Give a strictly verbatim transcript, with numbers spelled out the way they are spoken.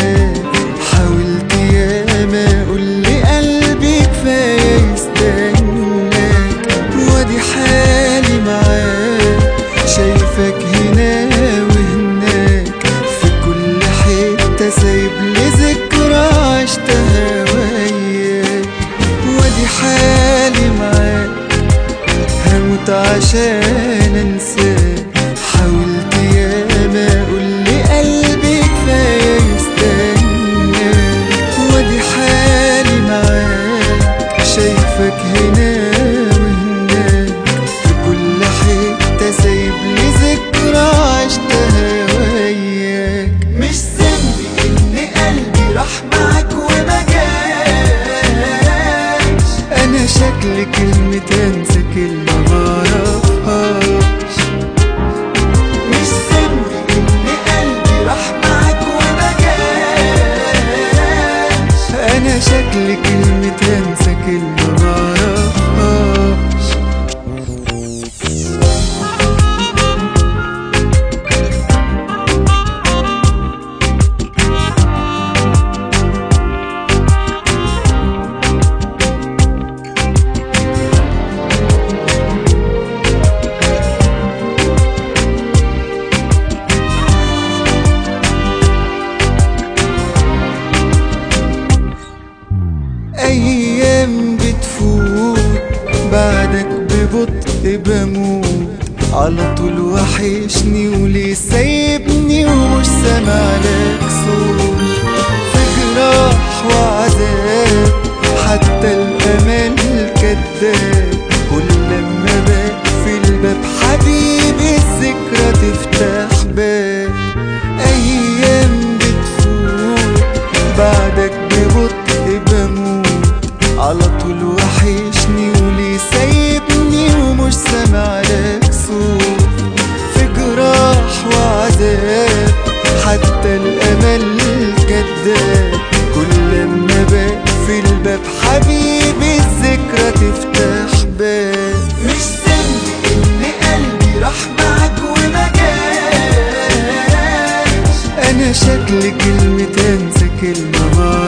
انساك، حاولت ياما اقول لقلبي كفاية يستناك، وادي حالي معاك شايفك هنا وهناك، في كل حتة سايبلي ذكرى عشتها وياك، وادي حالي معاك هموت عشان انساك، حاولت ياما اقول لقلبي كفاية يستناك، وادي حالي معاك شايفك هنا وهناك، في كل حتة سايبلي ذكرى عشتها وياك. مش ذنبي ان قلبي راح معاك وما جاش، انا شكل كلمة انسى كلمة معرفهاش. مش ذنبي ان قلبي راح معاك وما جاش، انا شكل كلمة انسى كلمة معرفهاش. أيام بتفوت بعدك ببطء بموت، على طول وحشني وليه سايبني ومش سامعلك صوت، في جراح وعذاب حتى الأمل كداب، كل لما بقفل الباب حبيبي الذكرى تفتح باب. أيام بتفوت بعدك ببطء بموت، على طول وحشني وليه سايبني ومش سامعلك صوت، في جراح وعذاب حتى الأمل كداب، كل لما بقفل الباب حبيبي الذكرى تفتح باب. مش ذنبي إن قلبي راح معاك وما جاش، أنا شكل كلمة أنسى كلمة